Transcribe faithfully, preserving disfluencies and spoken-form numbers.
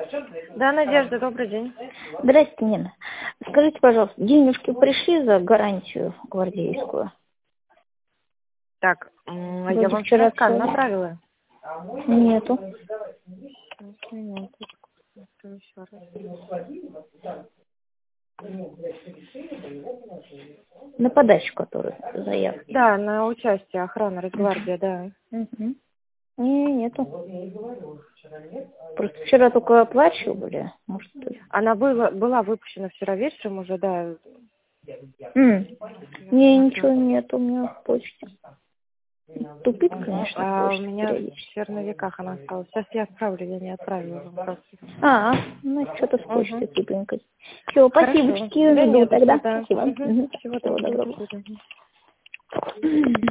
Да, Надежда, добрый день. Здрасте, Нина. Скажите, пожалуйста, денежки пришли за гарантию гвардейскую? Так, м, я Вроде вам вчера вчера скан отсылали. направила. Нету. Сейчас, минуточку, посмотрю еще раз. На подачу, которую заявки. Да, на участие охраны Росгвардия, да. Угу. Не, нету. Просто вчера только оплачивали. Может, тут. Она была, была выпущена вчера вечером уже, да. М. Не, ничего нету у меня в почте. Тупит, конечно, А у почта меня в периодически. черновиках она осталась. Сейчас я отправлю, я не отправила вам просто. А, ну что-то с почтой Угу. тепленько. Все, спасибо, Хорошо. Да жду нет, до тогда. свидания. Спасибо. Угу. Мгм. Всего Всего доброго, до доброго. свидания.